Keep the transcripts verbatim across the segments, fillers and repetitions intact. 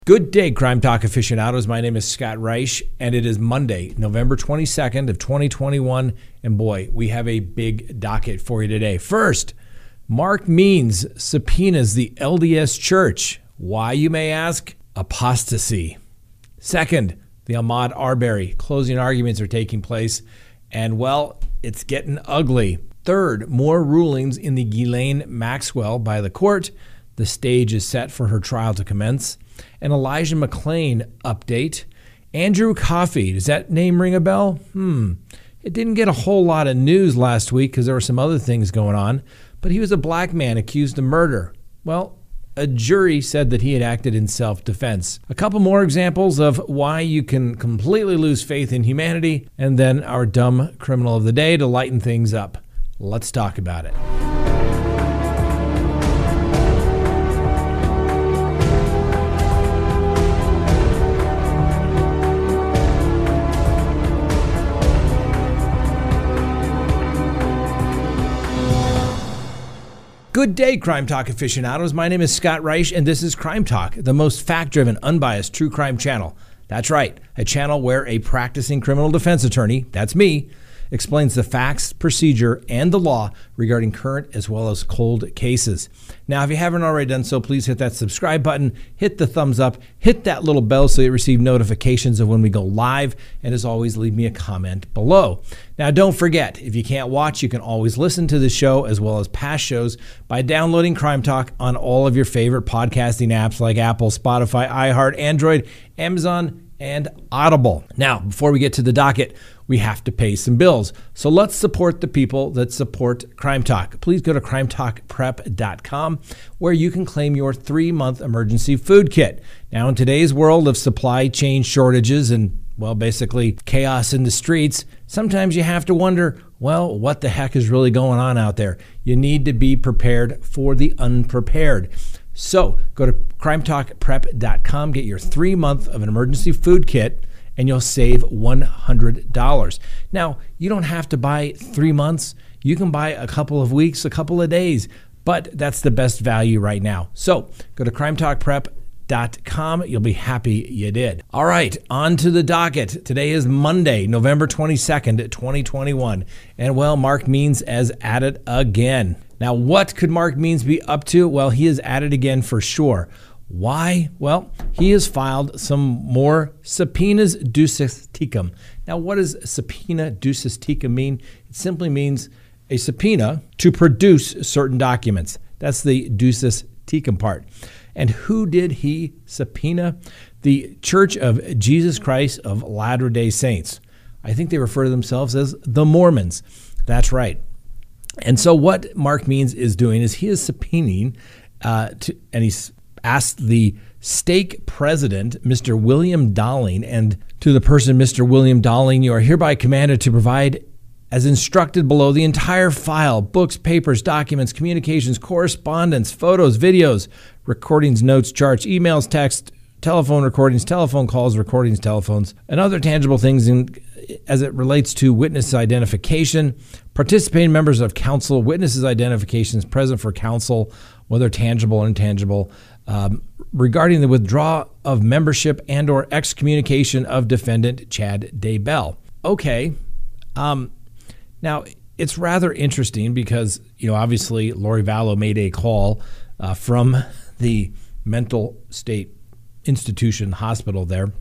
Good day, Crime Talk aficionados. My name is Scott Reich, and it is Monday, November twenty-second of twenty twenty-one. And boy, we have a big docket for you today. First, Mark Means subpoenas the L D S Church. Why, you may ask? Apostasy. Second, the Ahmaud Arbery closing arguments are taking place, and well, it's getting ugly. Third, more rulings in the Ghislaine Maxwell by the court. The stage is set for her trial to commence. An Elijah McClain update. Andrew Coffey, does that name ring a bell? Hmm. It didn't get a whole lot of news last week because there were some other things going on, but he was a black man accused of murder. Well, a jury said that he had acted in self-defense. A couple more examples of why you can completely lose faith in humanity, and then our dumb criminal of the day to lighten things up. Let's talk about it. Good day, Crime Talk aficionados. My name is Scott Reich, and this is Crime Talk, the most fact-driven, unbiased true crime channel. That's right, a channel where a practicing criminal defense attorney, that's me, explains the facts, procedure, and the law regarding current as well as cold cases. Now, if you haven't already done so, please hit that subscribe button, hit the thumbs up, hit that little bell so you receive notifications of when we go live, and as always, leave me a comment below. Now, don't forget, if you can't watch, you can always listen to the show as well as past shows by downloading Crime Talk on all of your favorite podcasting apps like Apple, Spotify, iHeart, Android, Amazon, and Audible. Now, before we get to the docket, we have to pay some bills. So let's support the people that support Crime Talk. Please go to crime talk prep dot com where you can claim your three-month emergency food kit. Now, in today's world of supply chain shortages and, well, basically chaos in the streets, sometimes you have to wonder, well, what the heck is really going on out there? You need to be prepared for the unprepared. So go to crime talk prep dot com, get your three month of an emergency food kit, and you'll save one hundred dollars. Now, you don't have to buy three months. You can buy a couple of weeks, a couple of days, but that's the best value right now. So go to crime talk prep dot com. You'll be happy you did. All right, on to the docket. Today is Monday, November twenty-second, twenty twenty-one. And well, Mark Means is at it again. Now, what could Mark Means be up to? Well, he is at it again for sure. Why? Well, he has filed some more subpoenas ducis tecum. Now, what does subpoena ducis tecum mean? It simply means a subpoena to produce certain documents. That's the ducis tecum part. And who did he subpoena? The Church of Jesus Christ of Latter-day Saints. I think they refer to themselves as the Mormons. That's right. And so what Mark Means is doing is he is subpoenaing, uh, to, and he's asked the stake president, Mister William Dowling, and to the person, Mister William Dowling, you are hereby commanded to provide, as instructed below, the entire file, books, papers, documents, communications, correspondence, photos, videos, recordings, notes, charts, emails, text, telephone recordings, telephone calls, recordings, telephones, and other tangible things in, as it relates to witness identification, participating members of counsel, witnesses' identifications present for counsel, whether tangible or intangible, um, regarding the withdrawal of membership and or excommunication of defendant Chad Daybell. Okay. Um, now, it's rather interesting because, you know, obviously Lori Vallow made a call uh, from the mental state institution hospital there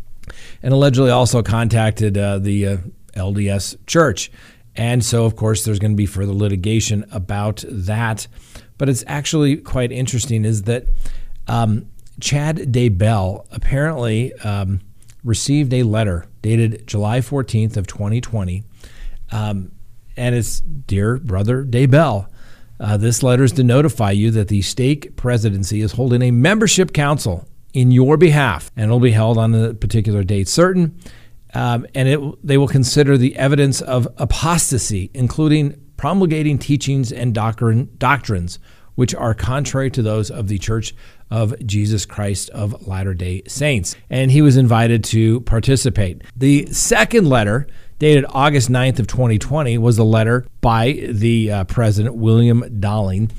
and allegedly also contacted uh, the uh, L D S Church. And so, of course, there's going to be further litigation about that. But it's actually quite interesting is that um, Chad Daybell apparently um, received a letter dated July fourteenth of twenty twenty. Um, and it's, Dear Brother Daybell, uh, this letter is to notify you that the stake presidency is holding a membership council in your behalf, and it'll be held on a particular date certain. Um, and it, they will consider the evidence of apostasy, including promulgating teachings and doctrine, doctrines which are contrary to those of the Church of Jesus Christ of Latter-day Saints. And he was invited to participate. The second letter, dated August ninth of twenty twenty, was a letter by the uh, president, William Dowling,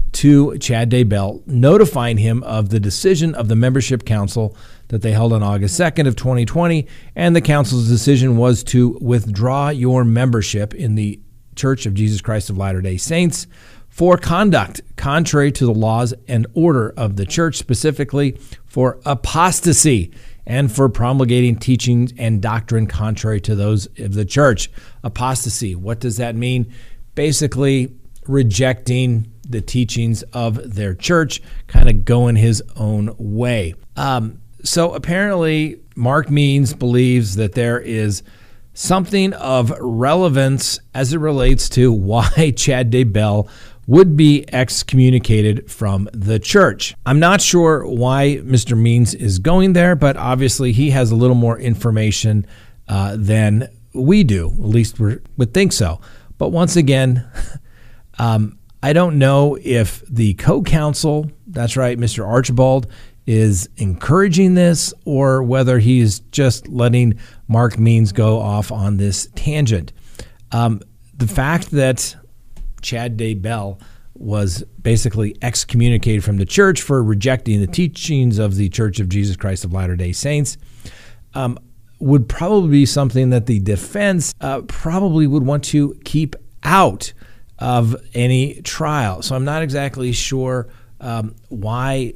to Chad Daybell, notifying him of the decision of the membership council that they held on August second of twenty twenty, and the council's decision was to withdraw your membership in the Church of Jesus Christ of Latter-day Saints for conduct contrary to the laws and order of the church, specifically for apostasy and for promulgating teachings and doctrine contrary to those of the church. Apostasy, what does that mean? Basically, rejecting the teachings of their church, kind of going his own way. Um, so apparently, Mark Means believes that there is something of relevance as it relates to why Chad Daybell would be excommunicated from the church. I'm not sure why Mister Means is going there, but obviously he has a little more information uh, than we do. At least we would think so. But once again, um, I don't know if the co-counsel, that's right, Mister Archibald, is encouraging this or whether he is just letting Mark Means go off on this tangent. Um, the fact that Chad Daybell was basically excommunicated from the church for rejecting the teachings of the Church of Jesus Christ of Latter-day Saints um, would probably be something that the defense uh, probably would want to keep out of any trial. So I'm not exactly sure um, why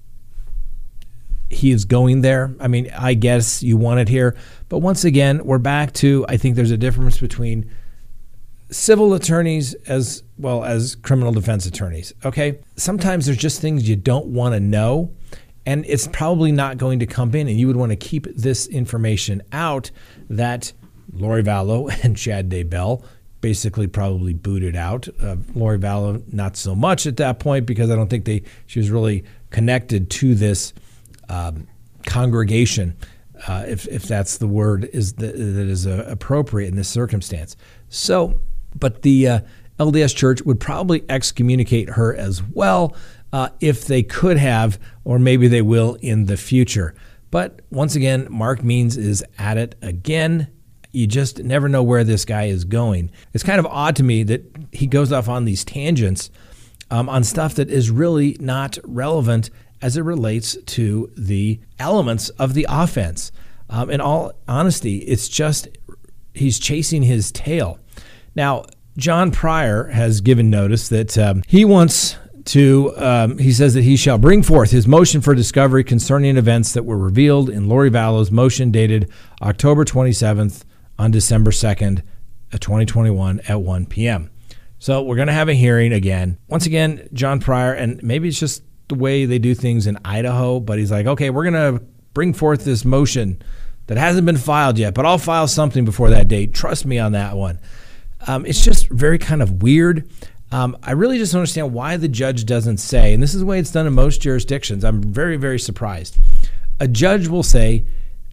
he is going there. I mean, I guess you want it here. But once again, we're back to, I think there's a difference between civil attorneys as well as criminal defense attorneys, okay? Sometimes there's just things you don't want to know, and it's probably not going to come in, and you would want to keep this information out that Lori Vallow and Chad Daybell basically probably booted out. Uh, Lori Vallow, not so much at that point, because I don't think they she was really connected to this um, congregation, uh, if if that's the word is the, that is uh, appropriate in this circumstance. So, but the uh, L D S Church would probably excommunicate her as well uh, if they could have, or maybe they will in the future. But once again, Mark Means is at it again. You just never know where this guy is going. It's kind of odd to me that he goes off on these tangents um, on stuff that is really not relevant as it relates to the elements of the offense. Um, in all honesty, it's just he's chasing his tail. Now, John Pryor has given notice that um, he wants to, um, he says that he shall bring forth his motion for discovery concerning events that were revealed in Lori Vallow's motion dated October twenty-seventh on December second, twenty twenty-one at one p.m. So we're going to have a hearing again. Once again, John Pryor, and maybe it's just the way they do things in Idaho, but he's like, okay, we're going to bring forth this motion that hasn't been filed yet, but I'll file something before that date. Trust me on that one. Um, it's just very kind of weird. Um, I really just don't understand why the judge doesn't say, and this is the way it's done in most jurisdictions. I'm very, very surprised. A judge will say,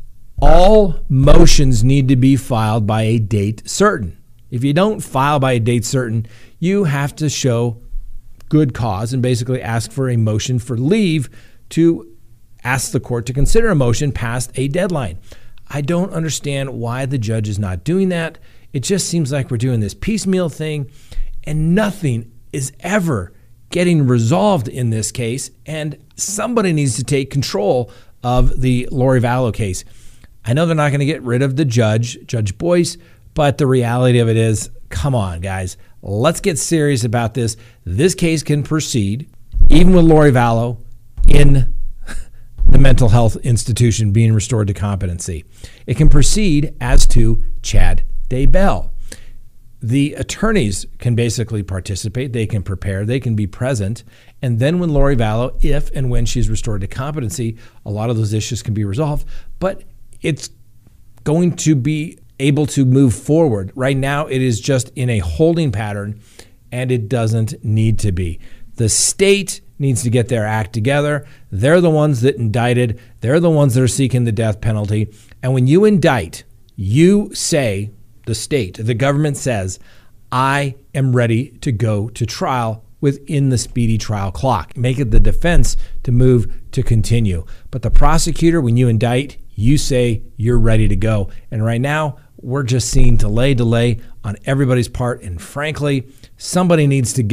all motions need to be filed by a date certain. If you don't file by a date certain, you have to show good cause and basically ask for a motion for leave to ask the court to consider a motion past a deadline. I don't understand why the judge is not doing that. It just seems like we're doing this piecemeal thing and nothing is ever getting resolved in this case, and somebody needs to take control of the Lori Vallow case. I know they're not going to get rid of the judge, Judge Boyce, but the reality of it is, come on, guys, let's get serious about this. This case can proceed, even with Lori Vallow in the mental health institution being restored to competency. It can proceed as to Chad Daybell. The attorneys can basically participate. They can prepare. They can be present. And then when Lori Vallow, if and when she's restored to competency, a lot of those issues can be resolved. But it's going to be able to move forward. Right now, it is just in a holding pattern, and it doesn't need to be. The state needs to get their act together. They're the ones that indicted. They're the ones that are seeking the death penalty. And when you indict, you say, the state, the government says, I am ready to go to trial within the speedy trial clock. Make it the defense to move to continue. But the prosecutor, when you indict, you say you're ready to go. And right now, we're just seeing delay, delay on everybody's part. And frankly, somebody needs to get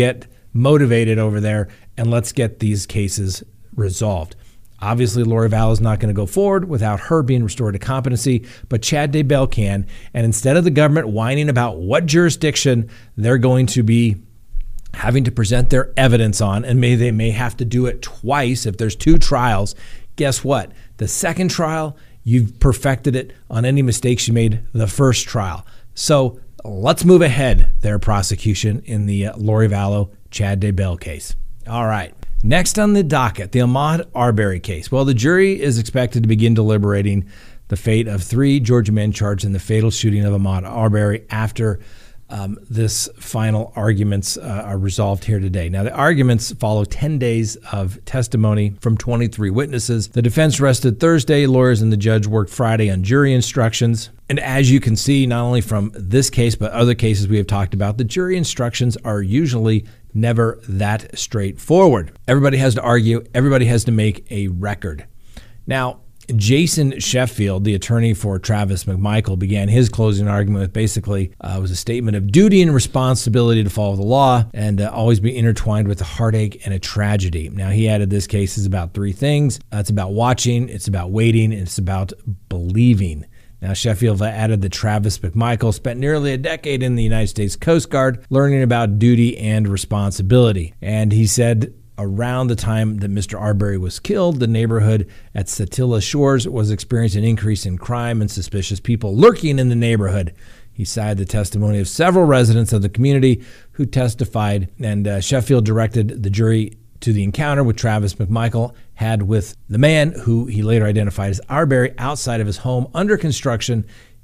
motivated over there, and let's get these cases resolved. Obviously, Lori Vallow is not going to go forward without her being restored to competency, but Chad Daybell can. And instead of the government whining about what jurisdiction they're going to be having to present their evidence on, and may they may have to do it twice if there's two trials, guess what? The second trial, you've perfected it on any mistakes you made the first trial. So let's move ahead, their prosecution in the uh, Lori Vallow, Chad Daybell case. All right. Next on the docket, the Ahmaud Arbery case. Well, the jury is expected to begin deliberating the fate of three Georgia men charged in the fatal shooting of Ahmaud Arbery after um, this final arguments uh, are resolved here today. Now, the arguments follow ten days of testimony from twenty-three witnesses. The defense rested Thursday. Lawyers and the judge worked Friday on jury instructions. And as you can see, not only from this case, but other cases we have talked about, the jury instructions are usually never that straightforward. Everybody has to argue. Everybody has to make a record. Now, Jason Sheffield, the attorney for Travis McMichael, began his closing argument with basically uh, was a statement of duty and responsibility to follow the law and uh, always be intertwined with a heartache and a tragedy. Now, he added this case is about three things. Uh, it's about watching, it's about waiting, and it's about believing. Now, Sheffield added that Travis McMichael spent nearly a decade in the United States Coast Guard learning about duty and responsibility. And he said around the time that Mister Arbery was killed, the neighborhood at Satilla Shores was experiencing an increase in crime and suspicious people lurking in the neighborhood. He cited the testimony of several residents of the community who testified, and uh, Sheffield directed the jury to the encounter with Travis McMichael had with the man who he later identified as Arbery outside of his home under construction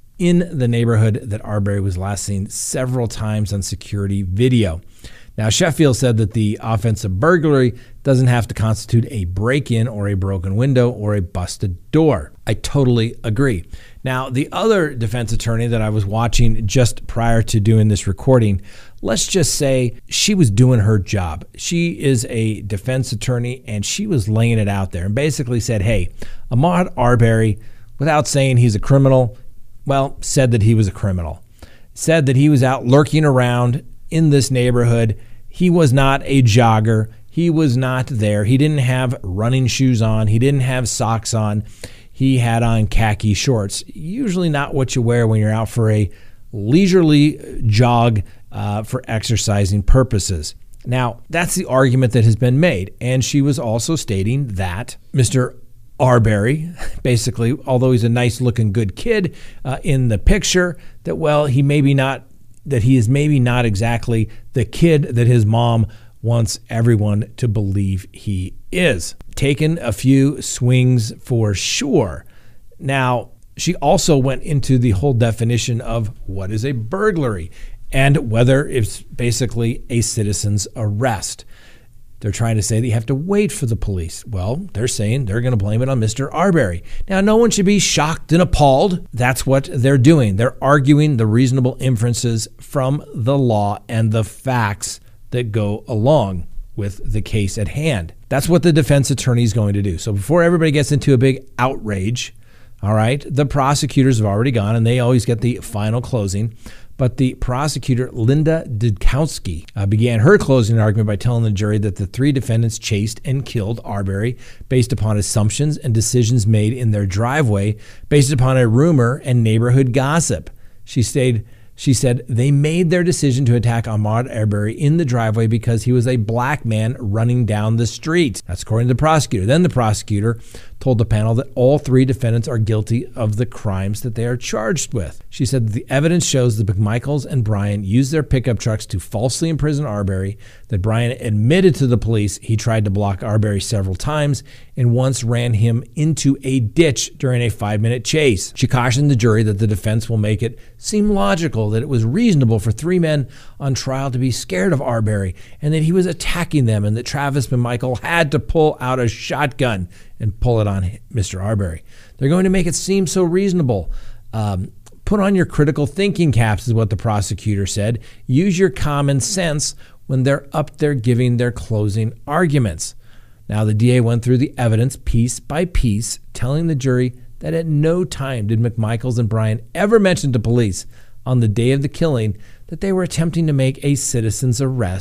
in the neighborhood that Arbery was last seen several times on security video. Now, Sheffield said that the offense of burglary doesn't have to constitute a break-in or a broken window or a busted door. I totally agree. Now, the other defense attorney that I was watching just prior to doing this recording, let's just say she was doing her job. She is a defense attorney, and she was laying it out there and basically said, hey, Ahmaud Arbery, without saying he's a criminal, well, said that he was a criminal, said that he was out lurking around in this neighborhood. He was not a jogger. He was not there. He didn't have running shoes on. He didn't have socks on. He had on khaki shorts, usually not what you wear when you're out for a leisurely jog uh, for exercising purposes. Now, that's the argument that has been made. And she was also stating that Mister Arbery, basically, although he's a nice looking good kid uh, in the picture, that, well, he maybe not, that he is maybe not exactly the kid that his mom wants everyone to believe he is. Taken a few swings for sure. Now, she also went into the whole definition of what is a burglary and whether it's basically a citizen's arrest. They're trying to say that you have to wait for the police. Well, they're saying they're going to blame it on Mister Arbery. Now, no one should be shocked and appalled. That's what they're doing. They're arguing the reasonable inferences from the law and the facts that go along with the case at hand. That's what the defense attorney is going to do. So before everybody gets into a big outrage, all right, the prosecutors have already gone, and they always get the final closing. But the prosecutor, Linda Dudkowski, uh, began her closing argument by telling the jury that the three defendants chased and killed Arbery based upon assumptions and decisions made in their driveway based upon a rumor and neighborhood gossip. She stated, She said they made their decision to attack Ahmaud Arbery in the driveway because he was a black man running down the street. That's according to the prosecutor. Then the prosecutor told the panel that all three defendants are guilty of the crimes that they are charged with. She said that the evidence shows that McMichaels and Bryan used their pickup trucks to falsely imprison Arbery, that Bryan admitted to the police he tried to block Arbery several times and once ran him into a ditch during a five-minute chase. She cautioned the jury that the defense will make it seem logical that it was reasonable for three men on trial to be scared of Arbery and that he was attacking them and that Travis McMichael had to pull out a shotgun and pull it on Mister Arbery. They're going to make it seem so reasonable. Um, put on your critical thinking caps is what the prosecutor said. Use your common sense when they're up there giving their closing arguments. Now, the D A went through the evidence piece by piece, telling the jury that at no time did McMichaels and Bryan ever mention to police on the day of the killing that they were attempting to make a citizen's arrest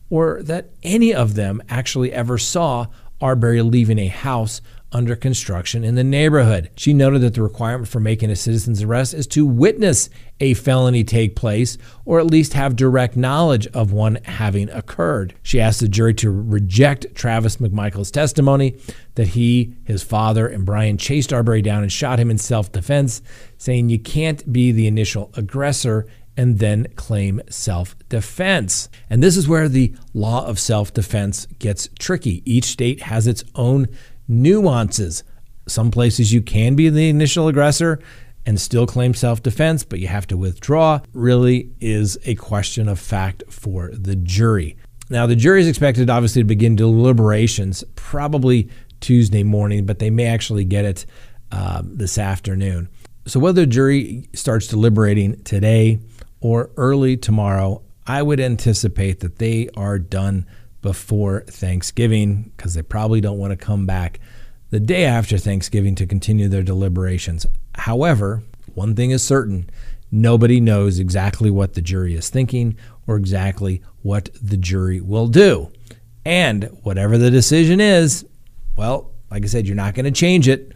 or that any of them actually ever saw Arbery leaving a house under construction in the neighborhood. She noted that the requirement for making a citizen's arrest is to witness a felony take place or at least have direct knowledge of one having occurred. She asked the jury to reject Travis McMichael's testimony that he, his father, and Brian chased Arbery down and shot him in self-defense, saying you can't be the initial aggressor and then claim self-defense. And this is where the law of self-defense gets tricky. Each state has its own nuances. Some places you can be the initial aggressor and still claim self-defense, but you have to withdraw. Really is a question of fact for the jury. Now, the jury is expected, obviously, to begin deliberations probably Tuesday morning, but they may actually get it um, this afternoon. So whether the jury starts deliberating today or early tomorrow, I would anticipate that they are done before Thanksgiving because they probably don't want to come back the day after Thanksgiving to continue their deliberations. However, one thing is certain, nobody knows exactly what the jury is thinking or exactly what the jury will do. And whatever the decision is, well, like I said, you're not going to change it.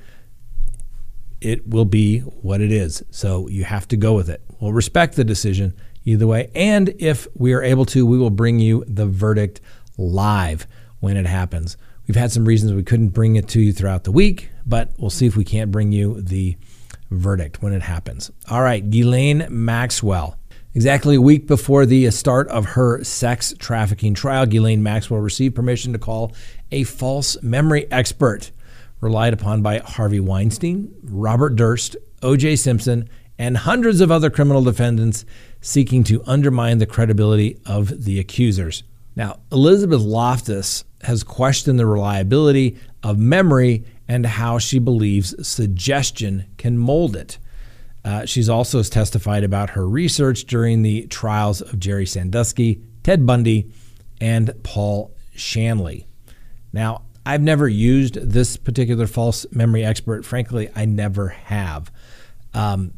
It will be what it is. So you have to go with it. We'll respect the decision either way. And if we are able to, we will bring you the verdict live when it happens. We've had some reasons we couldn't bring it to you throughout the week, but we'll see if we can't bring you the verdict when it happens. All right, Ghislaine Maxwell. Exactly a week before the start of her sex trafficking trial, Ghislaine Maxwell received permission to call a false memory expert relied upon by Harvey Weinstein, Robert Durst, O J Simpson, and hundreds of other criminal defendants seeking to undermine the credibility of the accusers. Now, Elizabeth Loftus has questioned the reliability of memory and how she believes suggestion can mold it. Uh, she's also testified about her research during the trials of Jerry Sandusky, Ted Bundy, and Paul Shanley. Now, I've never used this particular false memory expert. Frankly, I never have. Um,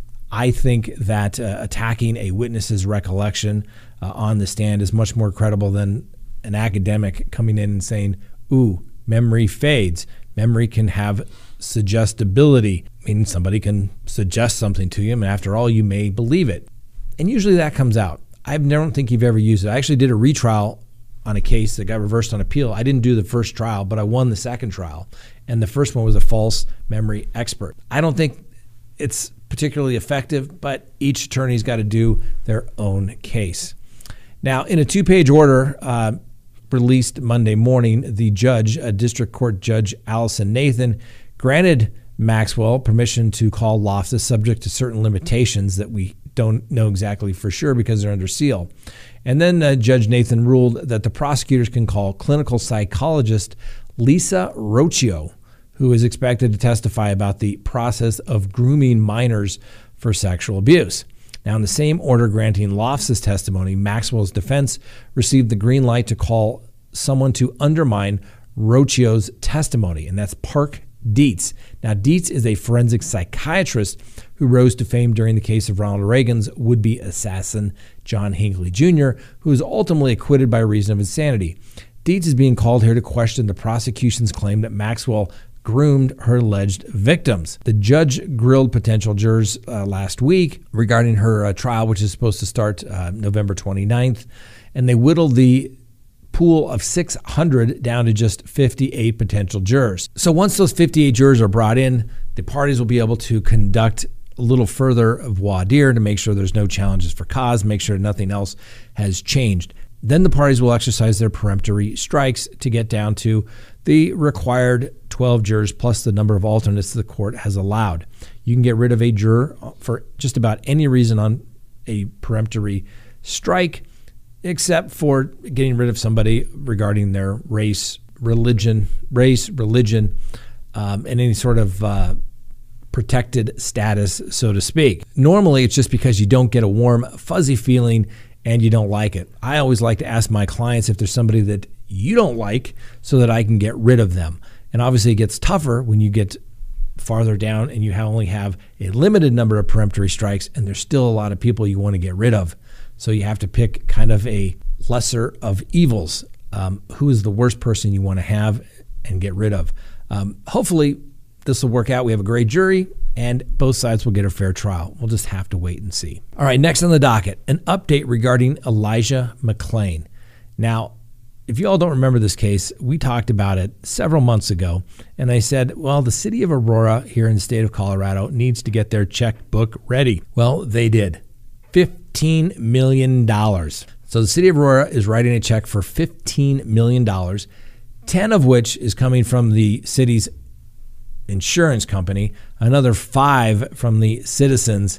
I think that uh, attacking a witness's recollection uh, on the stand is much more credible than an academic coming in and saying, ooh, memory fades. Memory can have suggestibility, meaning somebody can suggest something to you, and after all, you may believe it. And usually that comes out. I don't think you've ever used it. I actually did a retrial on a case that got reversed on appeal. I didn't do the first trial, but I won the second trial. And the first one was a false memory expert. I don't think it's particularly effective, but each attorney's got to do their own case. Now, in a two-page order uh, released Monday morning, the judge, a district court judge, Allison Nathan, granted Maxwell permission to call Loftus subject to certain limitations that we don't know exactly for sure because they're under seal. And then uh, Judge Nathan ruled that the prosecutors can call clinical psychologist Lisa Rocchio, who is expected to testify about the process of grooming minors for sexual abuse. Now, in the same order granting Loftus' testimony, Maxwell's defense received the green light to call someone to undermine Rocchio's testimony, and that's Park Dietz. Now, Dietz is a forensic psychiatrist who rose to fame during the case of Ronald Reagan's would-be assassin, John Hinckley Junior, who was ultimately acquitted by reason of insanity. Dietz is being called here to question the prosecution's claim that Maxwell groomed her alleged victims. The judge grilled potential jurors uh, last week regarding her uh, trial, which is supposed to start uh, November twenty-ninth, and they whittled the pool of six hundred down to just fifty-eight potential jurors. So once those fifty-eight jurors are brought in, the parties will be able to conduct a little further of voir dire to make sure there's no challenges for cause, make sure nothing else has changed. Then the parties will exercise their peremptory strikes to get down to the required twelve jurors plus the number of alternates the court has allowed. You can get rid of a juror for just about any reason on a peremptory strike, except for getting rid of somebody regarding their race, religion, race, religion, um, and any sort of uh, protected status, so to speak. Normally, it's just because you don't get a warm, fuzzy feeling and you don't like it. I always like to ask my clients if there's somebody that you don't like so that I can get rid of them. And obviously it gets tougher when you get farther down and you only have a limited number of peremptory strikes and there's still a lot of people you want to get rid of. So you have to pick kind of a lesser of evils. Um, who is the worst person you want to have and get rid of? Um, hopefully, this will work out. We have a great jury, and both sides will get a fair trial. We'll just have to wait and see. All right, next on the docket, an update regarding Elijah McClain. Now, if you all don't remember this case, we talked about it several months ago, and I said, well, the city of Aurora here in the state of Colorado needs to get their checkbook ready. Well, they did. fifteen million dollars. So the city of Aurora is writing a check for fifteen million dollars, ten of which is coming from the city's insurance company, another five from the citizens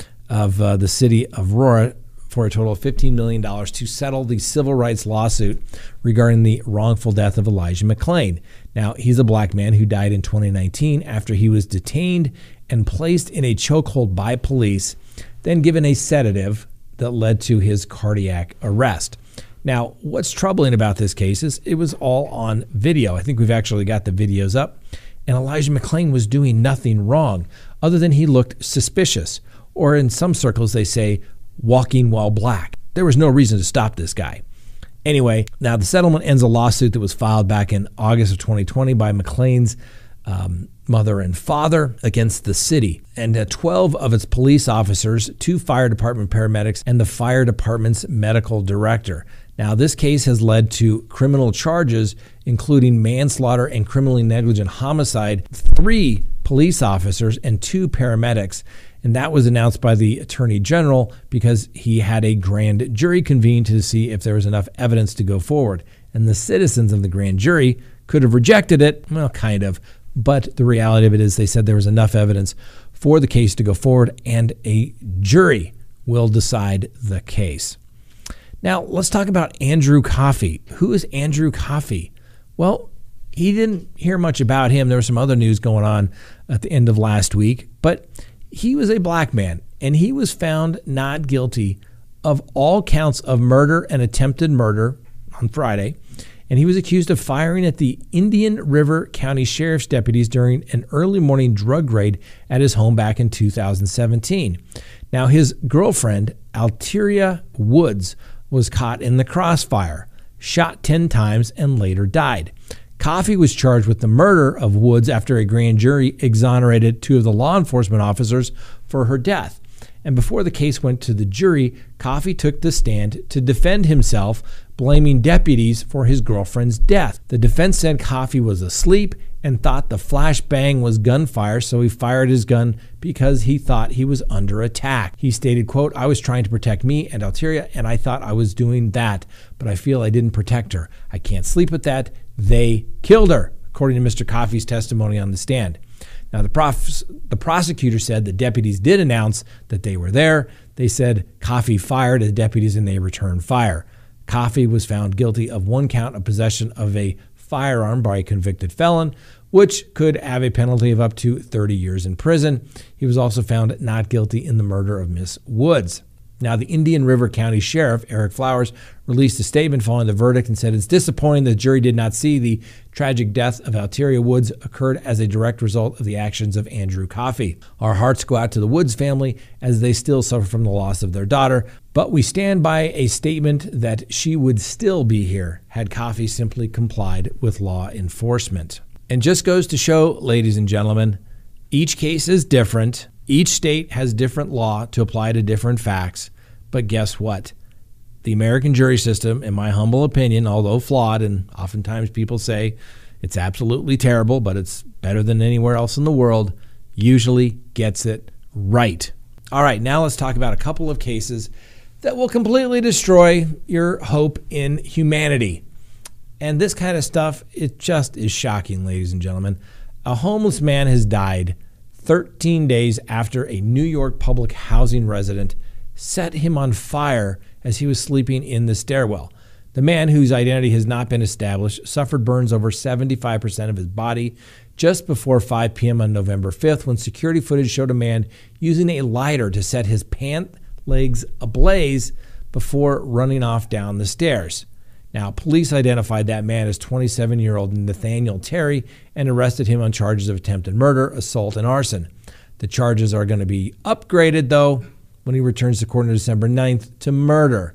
of uh, the city of Aurora, for a total of fifteen million dollars to settle the civil rights lawsuit regarding the wrongful death of Elijah McClain. Now, he's a black man who died in twenty nineteen after he was detained and placed in a chokehold by police, then given a sedative that led to his cardiac arrest. Now, what's troubling about this case is it was all on video. I think we've actually got the videos up. And Elijah McClain was doing nothing wrong other than he looked suspicious. Or in some circles, they say, walking while black. There was no reason to stop this guy. Anyway, now the settlement ends a lawsuit that was filed back in August of twenty twenty by McClain's um, mother and father against the city. And uh, twelve of its police officers, two fire department paramedics, and the fire department's medical director. Now, this case has led to criminal charges, including manslaughter and criminally negligent homicide, three police officers and two paramedics. And that was announced by the Attorney General because he had a grand jury convened to see if there was enough evidence to go forward. And the citizens of the grand jury could have rejected it, well, kind of. But the reality of it is they said there was enough evidence for the case to go forward, and a jury will decide the case. Now, let's talk about Andrew Coffey. Who is Andrew Coffey? Well, he didn't hear much about him. There was some other news going on at the end of last week, but he was a black man, and he was found not guilty of all counts of murder and attempted murder on Friday, and he was accused of firing at the Indian River County Sheriff's deputies during an early morning drug raid at his home back in two thousand seventeen. Now, his girlfriend, Alteria Woods, was caught in the crossfire, shot ten times, and later died. Coffey was charged with the murder of Woods after a grand jury exonerated two of the law enforcement officers for her death. And before the case went to the jury, Coffey took the stand to defend himself, blaming deputies for his girlfriend's death. The defense said Coffey was asleep and thought the flashbang was gunfire, so he fired his gun because he thought he was under attack. He stated, quote, "I was trying to protect me and Alteria, and I thought I was doing that, but I feel I didn't protect her. I can't sleep with that. They killed her," according to Mister Coffey's testimony on the stand. Now, the, prof- the prosecutor said the deputies did announce that they were there. They said Coffey fired at the deputies and they returned fire. Coffey was found guilty of one count of possession of a firearm by a convicted felon, which could have a penalty of up to thirty years in prison. He was also found not guilty in the murder of Miss Woods. Now, the Indian River County Sheriff, Eric Flowers, released a statement following the verdict and said it's disappointing the jury did not see the tragic death of Alteria Woods occurred as a direct result of the actions of Andrew Coffey. Our hearts go out to the Woods family as they still suffer from the loss of their daughter, but we stand by a statement that she would still be here had Coffey simply complied with law enforcement. And just goes to show, ladies and gentlemen, each case is different. Each state has different law to apply to different facts. But guess what? The American jury system, in my humble opinion, although flawed, and oftentimes people say it's absolutely terrible, but it's better than anywhere else in the world, usually gets it right. All right, now let's talk about a couple of cases that will completely destroy your hope in humanity. And this kind of stuff, it just is shocking, ladies and gentlemen. A homeless man has died thirteen days after a New York public housing resident set him on fire as he was sleeping in the stairwell. The man, whose identity has not been established, suffered burns over seventy-five percent of his body just before five p.m. on November fifth, when security footage showed a man using a lighter to set his pant legs ablaze before running off down the stairs. Now, police identified that man as twenty-seven-year-old Nathaniel Terry and arrested him on charges of attempted murder, assault, and arson. The charges are going to be upgraded, though, when he returns to court on December ninth to murder.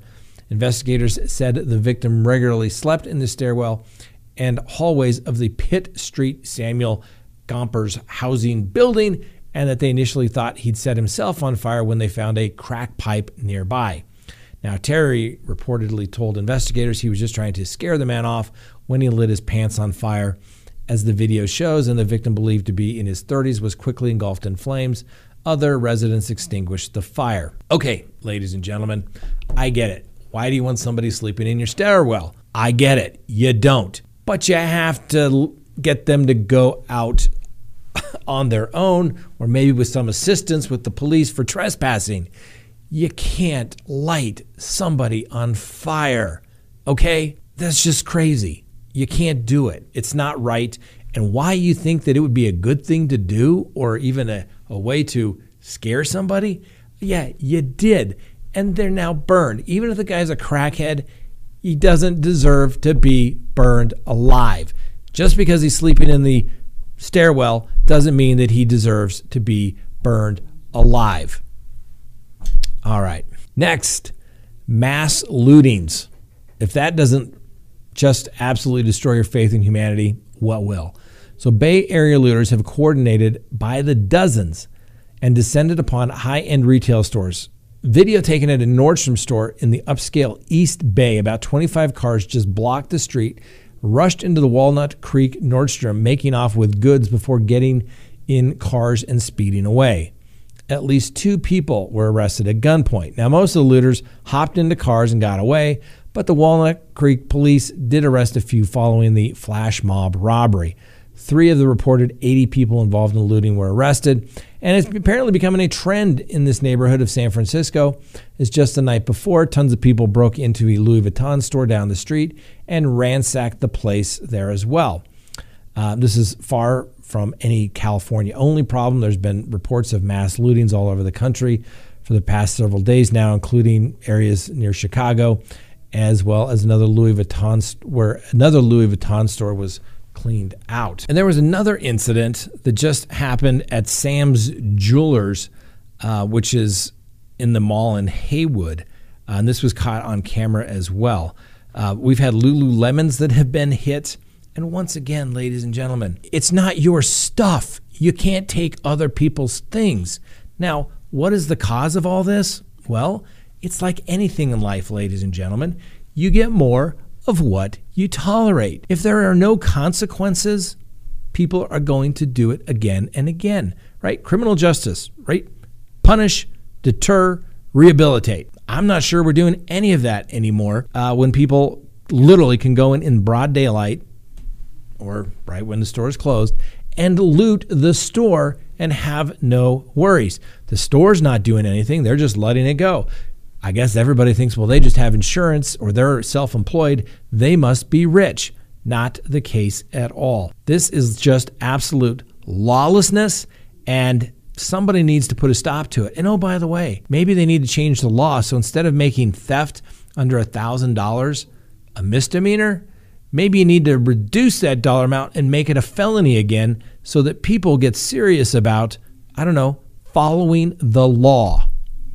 Investigators said the victim regularly slept in the stairwell and hallways of the Pitt Street Samuel Gompers housing building, and that they initially thought he'd set himself on fire when they found a crack pipe nearby. Now, Terry reportedly told investigators he was just trying to scare the man off when he lit his pants on fire. As the video shows, and the victim, believed to be in his thirties, was quickly engulfed in flames. Other residents extinguished the fire. Okay, ladies and gentlemen, I get it. Why do you want somebody sleeping in your stairwell? I get it. You don't. But you have to get them to go out on their own, or maybe with some assistance with the police for trespassing. You can't light somebody on fire, okay? That's just crazy. You can't do it. It's not right. And why you think that it would be a good thing to do, or even a, a way to scare somebody? Yeah, you did. And they're now burned. Even if the guy's a crackhead, he doesn't deserve to be burned alive. Just because he's sleeping in the stairwell doesn't mean that he deserves to be burned alive. All right. Next, mass lootings. If that doesn't just absolutely destroy your faith in humanity, what will? So Bay Area looters have coordinated by the dozens and descended upon high-end retail stores. Video taken at a Nordstrom store in the upscale East Bay. About twenty-five cars just blocked the street, rushed into the Walnut Creek Nordstrom, making off with goods before getting in cars and speeding away. At least two people were arrested at gunpoint. Now, most of the looters hopped into cars and got away, but the Walnut Creek police did arrest a few following the flash mob robbery. Three of the reported eighty people involved in the looting were arrested, and it's apparently becoming a trend in this neighborhood of San Francisco. As just the night before, tons of people broke into a Louis Vuitton store down the street and ransacked the place there as well. Uh, this is far from any California-only problem. There's been reports of mass lootings all over the country for the past several days now, including areas near Chicago, as well as another Louis Vuitton where another Louis Vuitton store was cleaned out. And there was another incident that just happened at Sam's Jewelers, uh, which is in the mall in Haywood. Uh, and this was caught on camera as well. Uh, we've had Lululemons that have been hit. And once again, ladies and gentlemen, it's not your stuff. You can't take other people's things. Now, what is the cause of all this? Well, it's like anything in life, ladies and gentlemen. You get more of what you tolerate. If there are no consequences, people are going to do it again and again, right? Criminal justice, right? Punish, deter, rehabilitate. I'm not sure we're doing any of that anymore uh, when people literally can go in in broad daylight or right when the store is closed and loot the store and have no worries. The store's not doing anything. They're just letting it go. I guess everybody thinks, well, they just have insurance or they're self-employed. They must be rich. Not the case at all. This is just absolute lawlessness, and somebody needs to put a stop to it. And oh, by the way, maybe they need to change the law. So instead of making theft under one thousand dollars a misdemeanor, maybe you need to reduce that dollar amount and make it a felony again so that people get serious about, I don't know, following the law.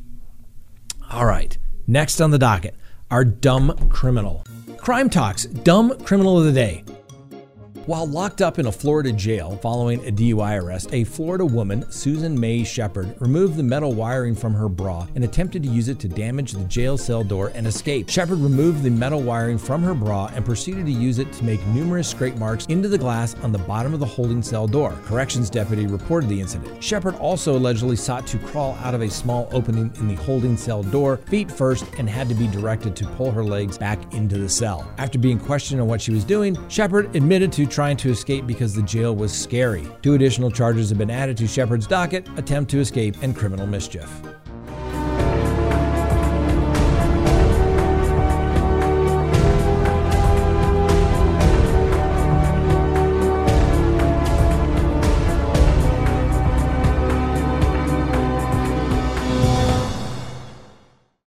All right, next on the docket, our dumb criminal. Crime Talk's Dumb Criminal of the Day. While locked up in a Florida jail following a D U I arrest, a Florida woman, Susan Mae Shepard, removed the metal wiring from her bra and attempted to use it to damage the jail cell door and escape. Shepard removed the metal wiring from her bra and proceeded to use it to make numerous scrape marks into the glass on the bottom of the holding cell door. Corrections deputy reported the incident. Shepard also allegedly sought to crawl out of a small opening in the holding cell door, feet first, and had to be directed to pull her legs back into the cell. After being questioned on what she was doing, Shepard admitted to trying to escape because the jail was scary. Two additional charges have been added to Shepard's docket: attempt to escape and criminal mischief.